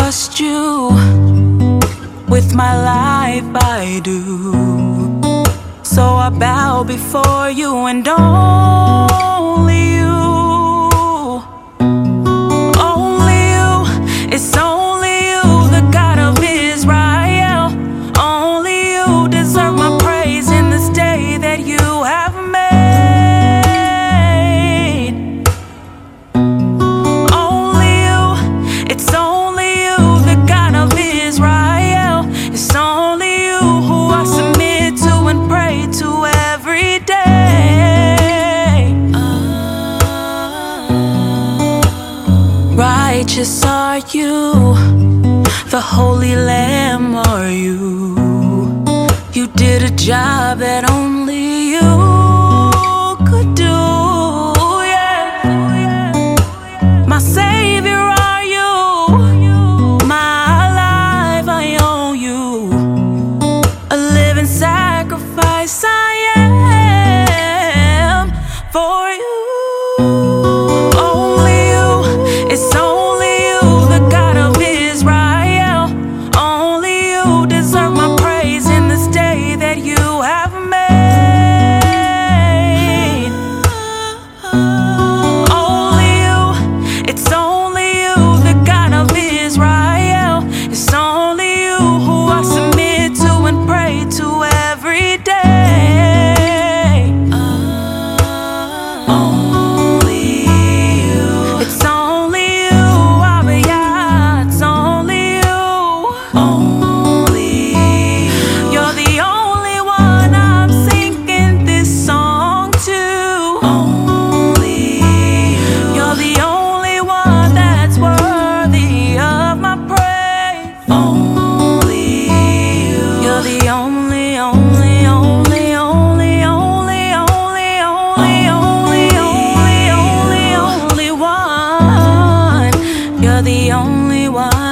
trust you. With my life I do. So I bow before you and only you. Only you. It's only you, the God of Israel. Only you deserve my praise in this day that you have made. Only you. It's only you, the God of Israel. It's only you who I submit to and pray to every day. Righteous are you, the Holy Lamb are you. You did a job that only you could do, yeah. My Savior are you, my life I owe you. A living sacrifice I am for you. Only you, it's only you, the God of Israel. Only you deserve my praise in this day that you have made. Only you, it's only you, the God of Israel. It's only you who I submit to and pray to every day. Only you. It's only you, Abba Yah. It's only you. Only you. You're the only one I'm singing this song to. Only you. You're the only one that's worthy of my praise. Only you. You're the only, only, only, only, only, only, only, only, only, only, only one. You're the only one.